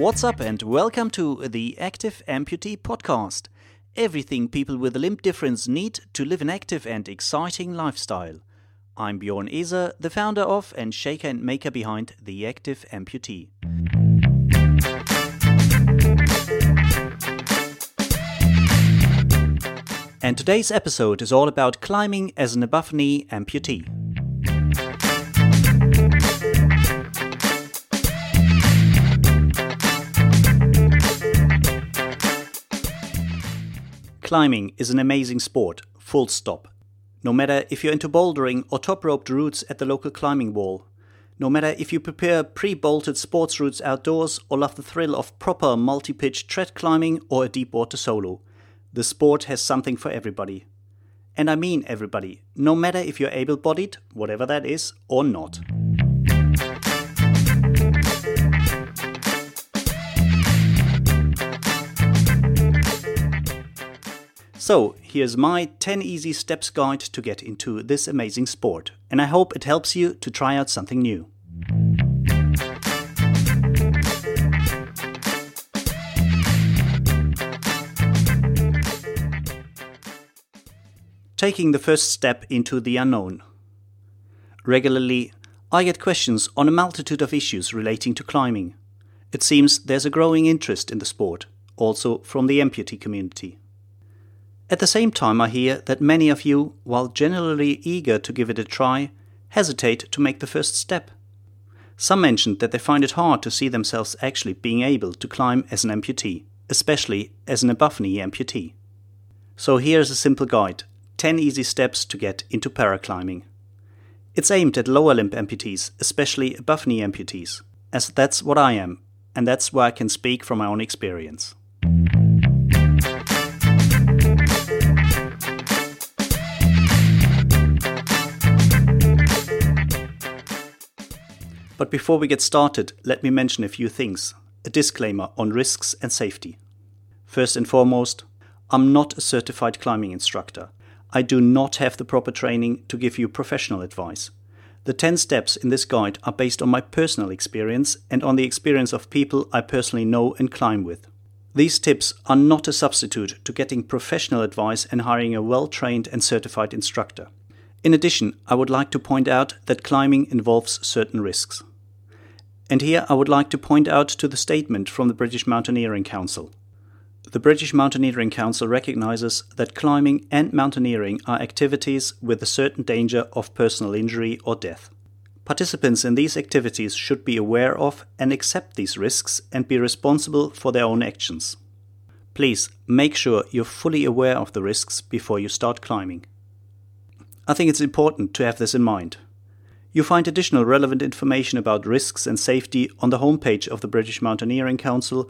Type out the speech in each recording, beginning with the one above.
What's up and welcome to the Active Amputee Podcast. Everything people with a limb difference need to live an active and exciting lifestyle. I'm Bjorn Eser, the founder of and shaker and maker behind the Active Amputee. And today's episode is all about climbing as an above-knee amputee. Climbing is an amazing sport, full stop. No matter if you're into bouldering or top roped routes at the local climbing wall. No matter if you prepare pre-bolted sports routes outdoors or love the thrill of proper multi-pitch tread climbing or a deep water solo. The sport has something for everybody. And I mean everybody, no matter if you're able-bodied, whatever that is, or not. So, here's my 10 easy steps guide to get into this amazing sport, and I hope it helps you to try out something new. Taking the first step into the unknown. Regularly, I get questions on a multitude of issues relating to climbing. It seems there's a growing interest in the sport, also from the amputee community. At the same time, I hear that many of you, while generally eager to give it a try, hesitate to make the first step. Some mentioned that they find it hard to see themselves actually being able to climb as an amputee, especially as an above-knee amputee. So here's a simple guide. 10 easy steps to get into paraclimbing. It's aimed at lower limb amputees, especially above-knee amputees, as that's what I am, and that's where I can speak from my own experience. But before we get started, let me mention a few things. A disclaimer on risks and safety. First and foremost, I'm not a certified climbing instructor. I do not have the proper training to give you professional advice. The 10 steps in this guide are based on my personal experience and on the experience of people I personally know and climb with. These tips are not a substitute to getting professional advice and hiring a well-trained and certified instructor. In addition, I would like to point out that climbing involves certain risks. And here I would like to point out to the statement from the British Mountaineering Council. The British Mountaineering Council recognises that climbing and mountaineering are activities with a certain danger of personal injury or death. Participants in these activities should be aware of and accept these risks and be responsible for their own actions. Please make sure you're fully aware of the risks before you start climbing. I think it's important to have this in mind. You find additional relevant information about risks and safety on the homepage of the British Mountaineering Council.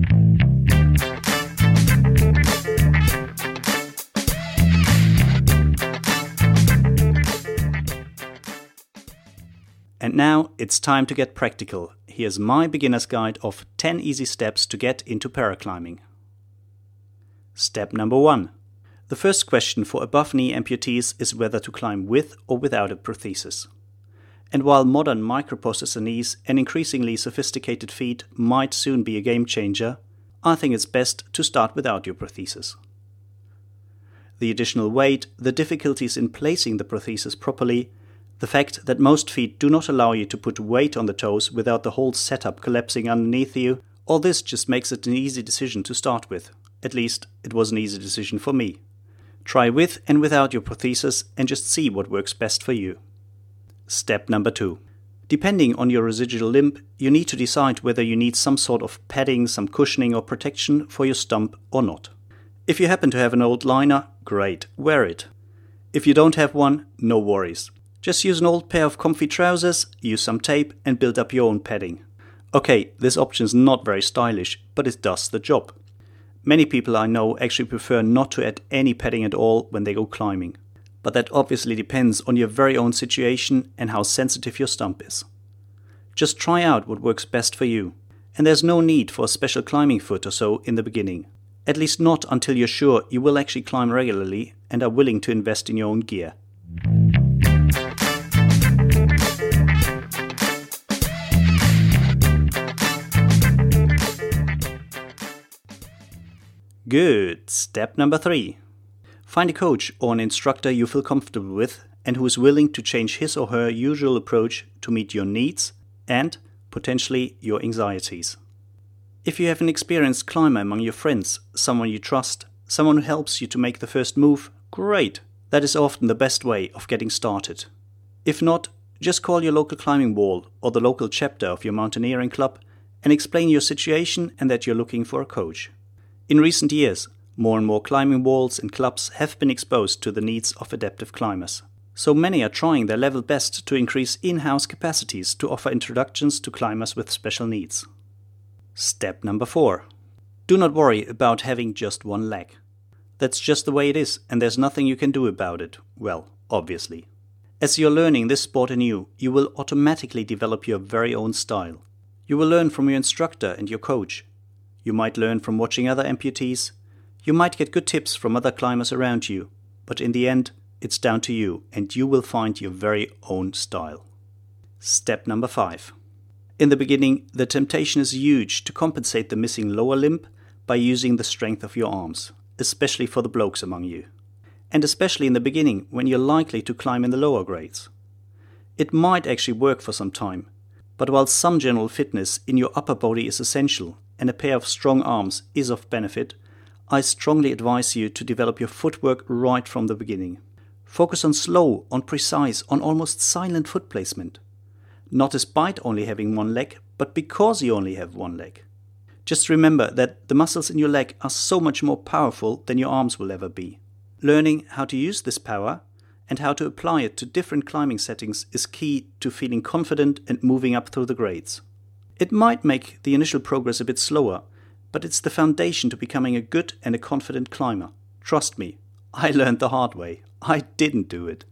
And now it's time to get practical. Here's my beginner's guide of 10 easy steps to get into paraclimbing. Step number 1. The first question for above-knee amputees is whether to climb with or without a prosthesis. And while modern microprocessor knees and increasingly sophisticated feet might soon be a game changer, I think it's best to start without your prosthesis. The additional weight, the difficulties in placing the prosthesis properly, the fact that most feet do not allow you to put weight on the toes without the whole setup collapsing underneath you, all this just makes it an easy decision to start with. At least, it was an easy decision for me. Try with and without your prosthesis and just see what works best for you. Step number 2. Depending on your residual limb, you need to decide whether you need some sort of padding, some cushioning or protection for your stump or not. If you happen to have an old liner, great, wear it. If you don't have one, no worries. Just use an old pair of comfy trousers, use some tape and build up your own padding. Okay, this option is not very stylish, but it does the job. Many people I know actually prefer not to add any padding at all when they go climbing. But that obviously depends on your very own situation and how sensitive your stump is. Just try out what works best for you. And there's no need for a special climbing foot or so in the beginning. At least not until you're sure you will actually climb regularly and are willing to invest in your own gear. Good. Step number 3. Find a coach or an instructor you feel comfortable with and who is willing to change his or her usual approach to meet your needs and, potentially, your anxieties. If you have an experienced climber among your friends, someone you trust, someone who helps you to make the first move, great! That is often the best way of getting started. If not, just call your local climbing wall or the local chapter of your mountaineering club and explain your situation and that you're looking for a coach. In recent years, more and more climbing walls and clubs have been exposed to the needs of adaptive climbers. So many are trying their level best to increase in-house capacities to offer introductions to climbers with special needs. Step number 4. Do not worry about having just one leg. That's just the way it is, and there's nothing you can do about it. Well, obviously. As you're learning this sport anew, you will automatically develop your very own style. You will learn from your instructor and your coach. You might learn from watching other amputees. You might get good tips from other climbers around you. But in the end, it's down to you, and you will find your very own style. Step number 5. In the beginning, the temptation is huge to compensate the missing lower limb by using the strength of your arms, especially for the blokes among you. And especially in the beginning, when you're likely to climb in the lower grades. It might actually work for some time, but while some general fitness in your upper body is essential and a pair of strong arms is of benefit, I strongly advise you to develop your footwork right from the beginning. Focus on slow, on precise, on almost silent foot placement. Not despite only having one leg, but because you only have one leg. Just remember that the muscles in your leg are so much more powerful than your arms will ever be. Learning how to use this power and how to apply it to different climbing settings is key to feeling confident and moving up through the grades. It might make the initial progress a bit slower, but it's the foundation to becoming a good and a confident climber. Trust me, I learned the hard way. I didn't do it.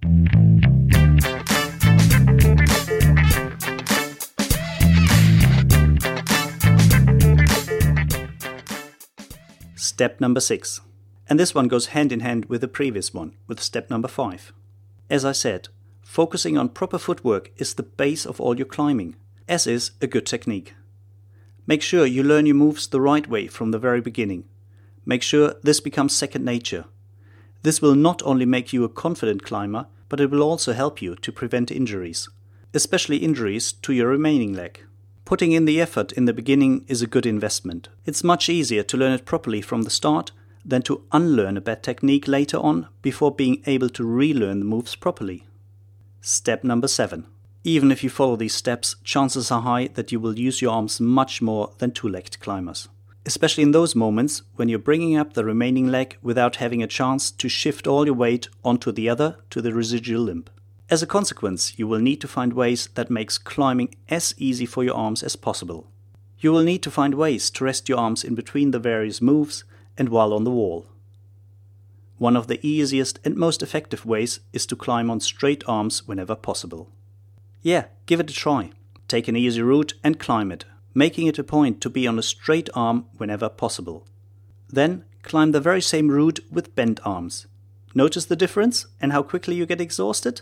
Step number 6. And this one goes hand in hand with the previous one, with step number 5. As I said, focusing on proper footwork is the base of all your climbing, as is a good technique. Make sure you learn your moves the right way from the very beginning. Make sure this becomes second nature. This will not only make you a confident climber, but it will also help you to prevent injuries, especially injuries to your remaining leg. Putting in the effort in the beginning is a good investment. It's much easier to learn it properly from the start than to unlearn a bad technique later on before being able to relearn the moves properly. Step number 7. Even if you follow these steps, chances are high that you will use your arms much more than two-legged climbers. Especially in those moments when you're bringing up the remaining leg without having a chance to shift all your weight onto the other to the residual limb. As a consequence, you will need to find ways that makes climbing as easy for your arms as possible. You will need to find ways to rest your arms in between the various moves and while on the wall. One of the easiest and most effective ways is to climb on straight arms whenever possible. Yeah, give it a try. Take an easy route and climb it, making it a point to be on a straight arm whenever possible. Then climb the very same route with bent arms. Notice the difference and how quickly you get exhausted?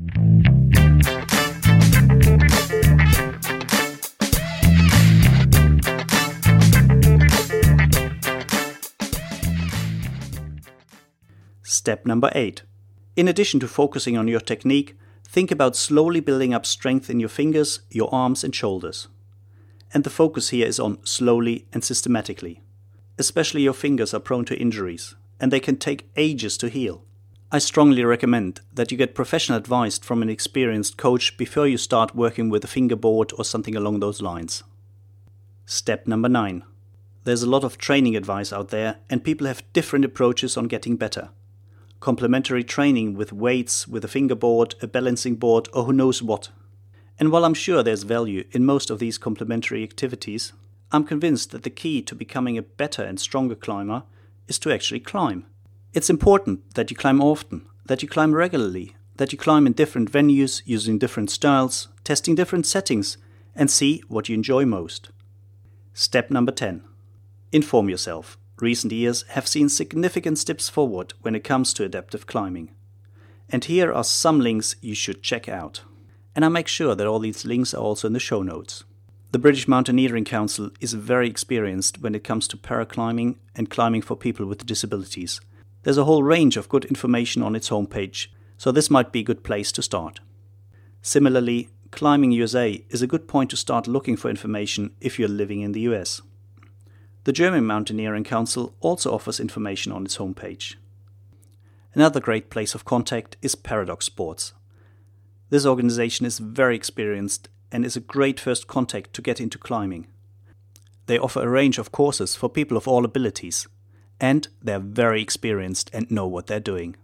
Step number 8. In addition to focusing on your technique, think about slowly building up strength in your fingers, your arms and shoulders. And the focus here is on slowly and systematically. Especially your fingers are prone to injuries, and they can take ages to heal. I strongly recommend that you get professional advice from an experienced coach before you start working with a fingerboard or something along those lines. Step number 9. There's a lot of training advice out there, and people have different approaches on getting better. Complementary training with weights, with a fingerboard, a balancing board, or who knows what. And while I'm sure there's value in most of these complementary activities, I'm convinced that the key to becoming a better and stronger climber is to actually climb. It's important that you climb often, that you climb regularly, that you climb in different venues, using different styles, testing different settings, and see what you enjoy most. Step number 10. Inform yourself. Recent years have seen significant steps forward when it comes to adaptive climbing. And here are some links you should check out. And I'll make sure that all these links are also in the show notes. The British Mountaineering Council is very experienced when it comes to paraclimbing and climbing for people with disabilities. There's a whole range of good information on its homepage, so this might be a good place to start. Similarly, Climbing USA is a good point to start looking for information if you're living in the US. The German Mountaineering Council also offers information on its homepage. Another great place of contact is Paradox Sports. This organization is very experienced and is a great first contact to get into climbing. They offer a range of courses for people of all abilities, and they're very experienced and know what they're doing.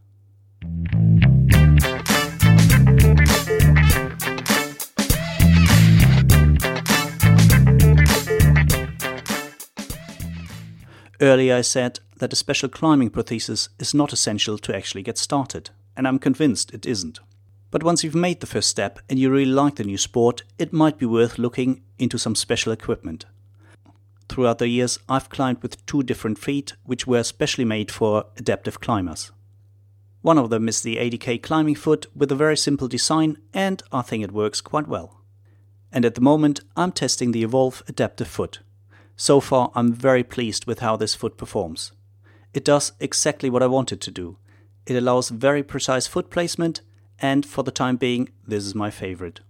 Earlier I said that a special climbing prosthesis is not essential to actually get started, and I'm convinced it isn't. But once you've made the first step and you really like the new sport, it might be worth looking into some special equipment. Throughout the years, I've climbed with 2 different feet, which were specially made for adaptive climbers. One of them is the ADK climbing foot with a very simple design, and I think it works quite well. And at the moment, I'm testing the Evolve adaptive foot. So far, I'm very pleased with how this foot performs. It does exactly what I want it to do. It allows very precise foot placement, and for the time being, this is my favorite.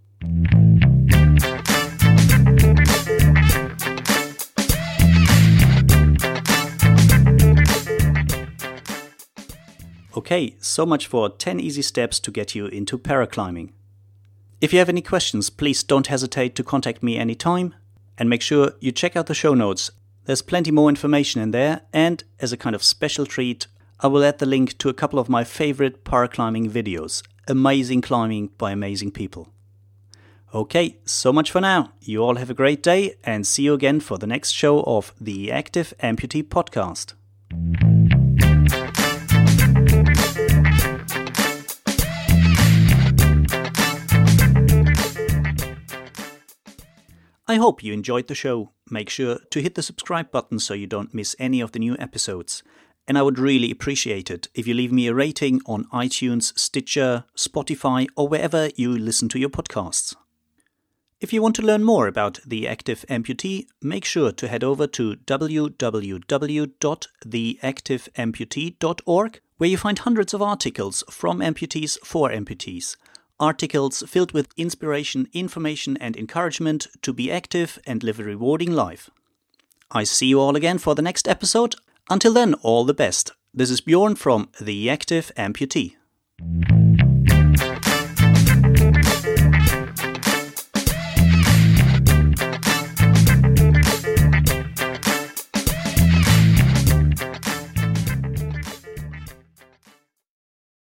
Okay, so much for 10 easy steps to get you into paraclimbing. If you have any questions, please don't hesitate to contact me anytime. And make sure you check out the show notes. There's plenty more information in there, and as a kind of special treat, I will add the link to a couple of my favorite paraclimbing videos. Amazing climbing by amazing people. Okay, so much for now. You all have a great day, and see you again for the next show of the Active Amputee Podcast. I hope you enjoyed the show. Make sure to hit the subscribe button so you don't miss any of the new episodes. And I would really appreciate it if you leave me a rating on iTunes, Stitcher, Spotify, or wherever you listen to your podcasts. If you want to learn more about the Active Amputee, make sure to head over to www.theactiveamputee.org, where you find hundreds of articles from amputees for amputees. Articles filled with inspiration, information and encouragement to be active and live a rewarding life. I see you all again for the next episode. Until then, all the best. This is Bjorn from The Active Amputee.